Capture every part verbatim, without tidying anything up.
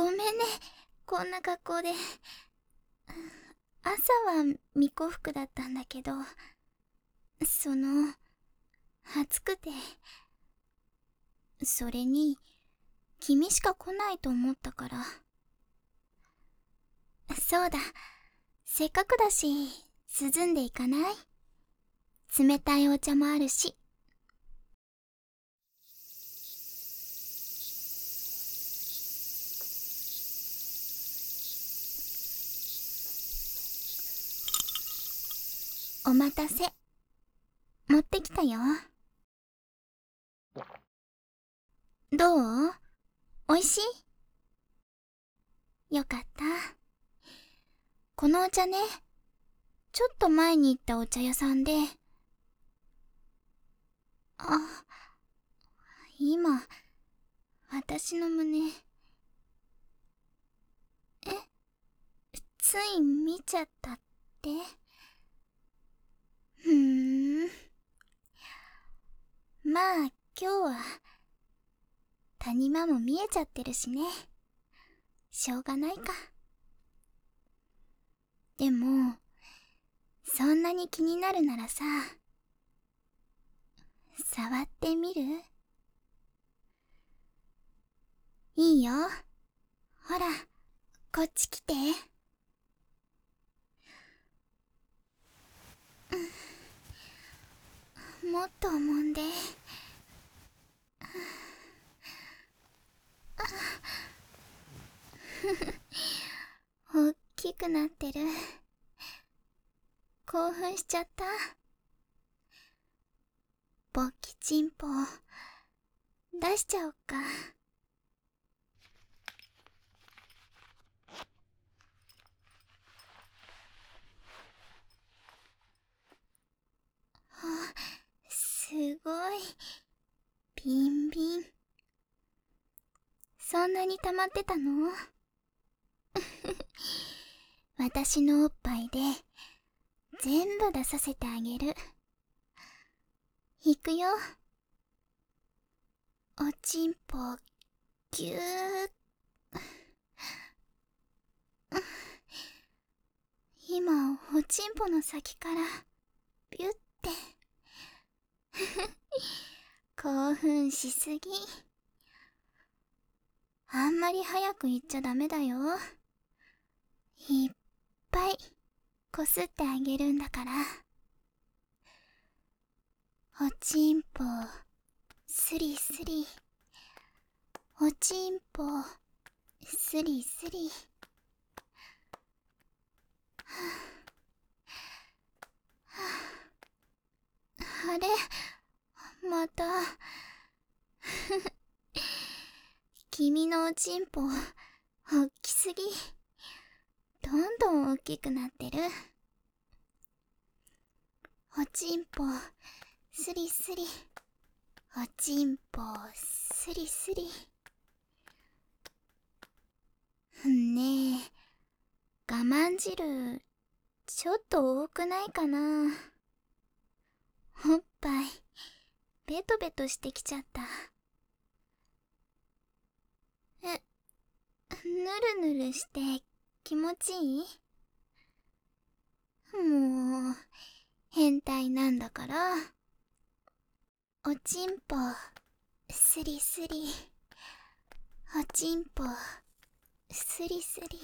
ごめんね、こんな格好で。朝は巫女服だったんだけど、その、暑くて。それに、君しか来ないと思ったから。そうだ、せっかくだし、涼んでいかない？冷たいお茶もあるし。お待たせ。持ってきたよ。どう？おいしい？よかった。このお茶ね、ちょっと前に行ったお茶屋さんで。あ、今、私の胸、え、つい見ちゃったって？ふーん。まあ、今日は、谷間も見えちゃってるしね。しょうがないか。でも、そんなに気になるならさ、触ってみる？いいよ。ほら、こっち来て。もっと揉んで。おっきくなってる。興奮しちゃった。ボッキチンポ出しちゃおっか。あ、すごいビンビン。そんなに溜まってたの？私のおっぱいで全部出させてあげる。いくよ。おちんぽぎゅー。今おちんぽの先からビュッて。興奮しすぎ。あんまり早く行っちゃダメだよ。いっぱいこすってあげるんだから。おちんぽスリスリ、おちんぽスリスリ。あれ、また。君のおちんぽおっきすぎ。どんどん大きくなってる。おちんぽスリスリ、おちんぽスリスリ。ねえ、我慢汁ちょっと多くないかな。おっぱいベトベトしてきちゃった。え、ぬるぬるして気持ちいい？もう変態なんだから。おちんぽスリスリ、おちんぽスリスリ。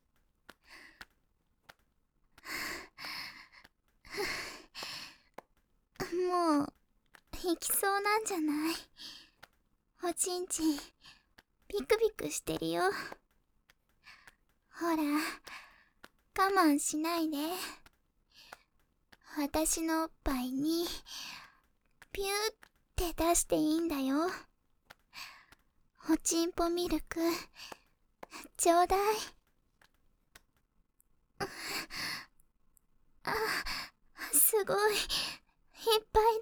もう行きそうなんじゃない？おちんちんビクビクしてるよ。ほら、我慢しないで。私のおっぱいにピューって出していいんだよ。おちんぽミルクちょうだい。あ、すごいいっぱい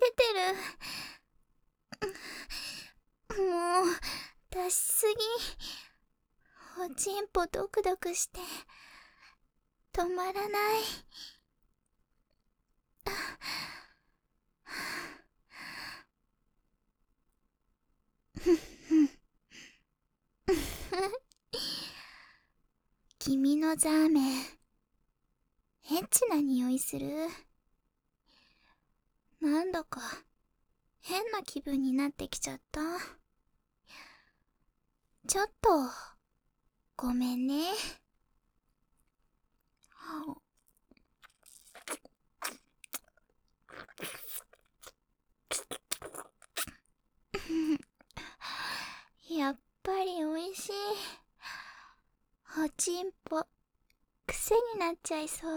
出てる。もう出しすぎ。おちんぽドクドクして止まらない。 のザーメン、エッチな匂いする。なんだか変な気分になってきちゃった。ちょっとごめんね。やっぱりおいしい。おちんぽ癖になっちゃいそう。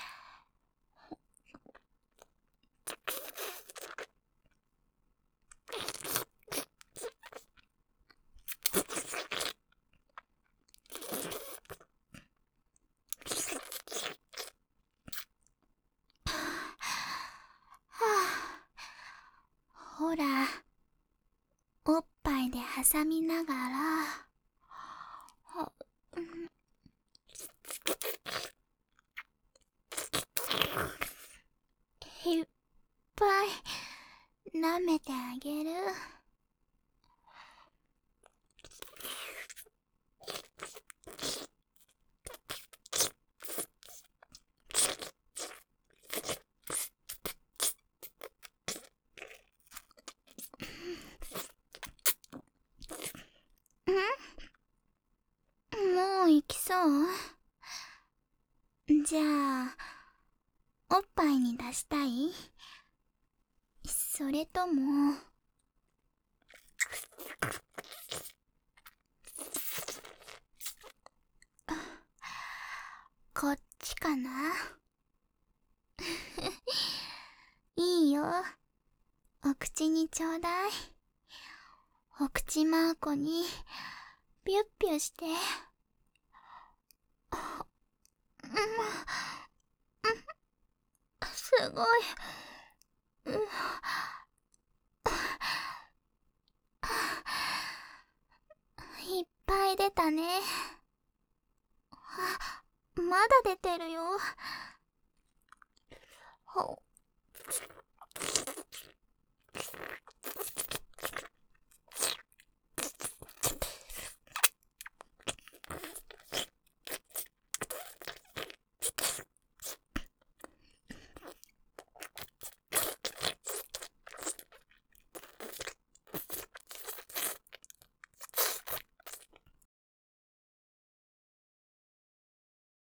ほら、おっぱいで挟みながら、いっぱい舐めてあげる。もう行きそう？じゃあ、おっぱいに出したい？それとも、こっちかな？いいよ。お口にちょうだい。お口マーコにピュッピュして。すごい。いっぱい出たね。あ、まだ出てるよ。